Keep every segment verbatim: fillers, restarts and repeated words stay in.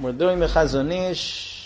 We're doing the Chazon Ish,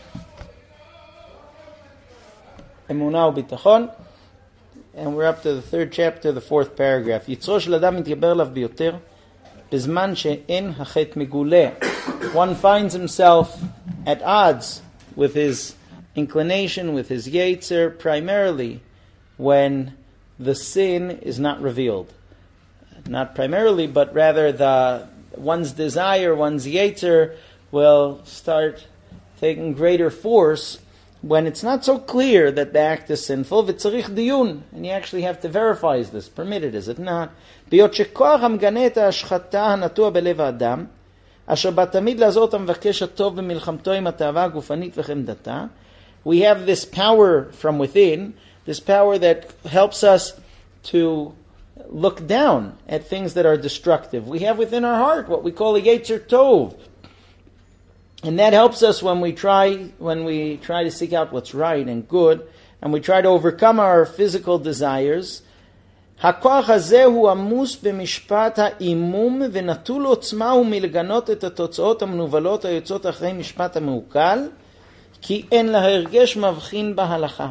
Emunah u'Bitachon, and we're up to the third chapter, the fourth paragraph. Yitzro shel Adam mitgaber alav biyoter, bizman she'en hachet meguleh. One finds himself at odds with his inclination, with his yetzer, primarily when the sin is not revealed. Not primarily, but rather the one's desire, one's yetzer, will start taking greater force when it's not so clear that the act is sinful. V'tzarich diyun, and you actually have to verify, is this permitted, is it not? B'yot shekoach hamganeh et ha'ashchata hanatua belev ha'adam, asher batamid la'azor ha'mvakesh hatov b'milchamto im ha'ta'ava ha'gufanit v'chemdata. We have this power from within, this power that helps us to look down at things that are destructive. We have within our heart what we call a yetzer tov. And that helps us when we try when we try to seek out what's right and good, and we try to overcome our physical desires. הכוח הזה הוא עמוס במשפט האימום ונטול עוצמה ומלגנות את התוצאות המנובלות היוצאות אחרי משפט המעוקל, כי אין להרגש מבחין בהלכה.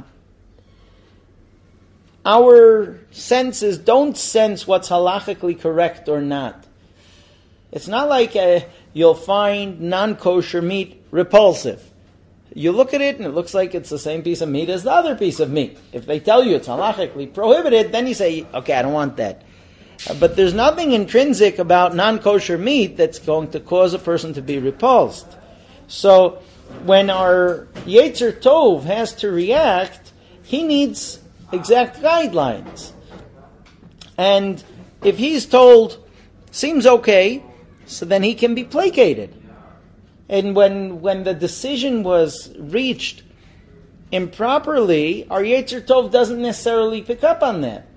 Our senses don't sense what's halachically correct or not. It's not like a you'll find non-kosher meat repulsive. You look at it and it looks like it's the same piece of meat as the other piece of meat. If they tell you it's halachically prohibited, then you say, okay, I don't want that. Uh, but there's nothing intrinsic about non-kosher meat that's going to cause a person to be repulsed. So when our Yetzer Tov has to react, he needs exact guidelines. And if he's told, seems okay, so then he can be placated. And when when the decision was reached improperly, our Yetzer Tov doesn't necessarily pick up on that.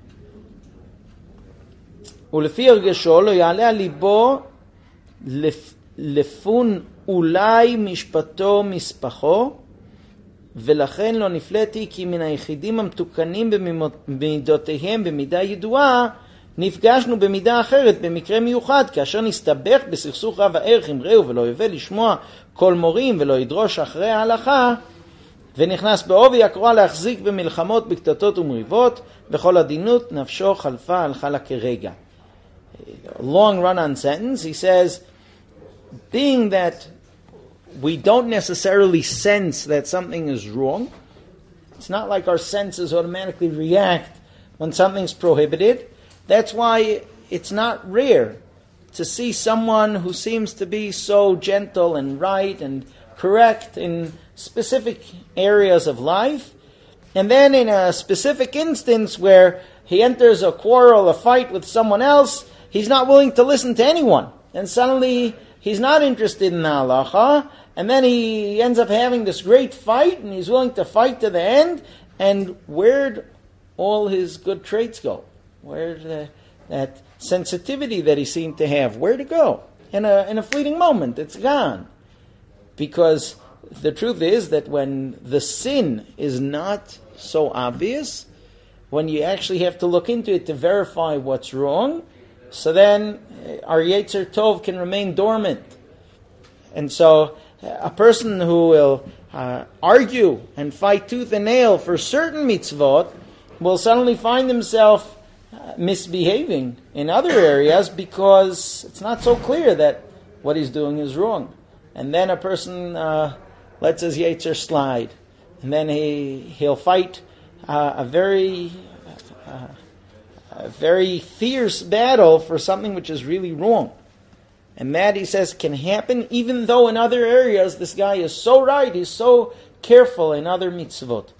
ולפי הרגשו לא יעלה על ליבו לפון אולי משפטו מספחו, ולכן לא נפלאתי כי מן היחידים המתוקנים במידותיהם במידה ידועה, נפגשנו במידה אחרת, במקרה מיוחד, כאשר נסתבך בסכסוך רב הערך עם רעהו ולא יבל לשמוע כל מורים ולא ידרוש אחרי ההלכה, ונכנס בעובי הקרוע להחזיק במלחמות, בקטטות ומריבות, בכל עדינות נפשו חלפה הלכה לה כרגע. Long run-on sentence, he says, being that we don't necessarily sense that something is wrong, it's not like our senses automatically react when something's prohibited. That's why it's not rare to see someone who seems to be so gentle and right and correct in specific areas of life, and then in a specific instance where he enters a quarrel, a fight with someone else, he's not willing to listen to anyone. And suddenly he's not interested in the halacha, and then he ends up having this great fight, and he's willing to fight to the end, and where'd all his good traits go? Where'd uh, that sensitivity that he seemed to have, where'd it go? In a, in a fleeting moment, it's gone. Because the truth is that when the sin is not so obvious, when you actually have to look into it to verify what's wrong, so then our Yetzer Tov can remain dormant. And so a person who will uh, argue and fight tooth and nail for certain mitzvot will suddenly find himself uh, misbehaving in other areas because it's not so clear that what he's doing is wrong. And then a person uh, lets his Yetzer slide. And then he, he'll fight uh, a very... Uh, a very fierce battle for something which is really wrong. And that, he says, can happen even though in other areas this guy is so right, he's so careful in other mitzvot.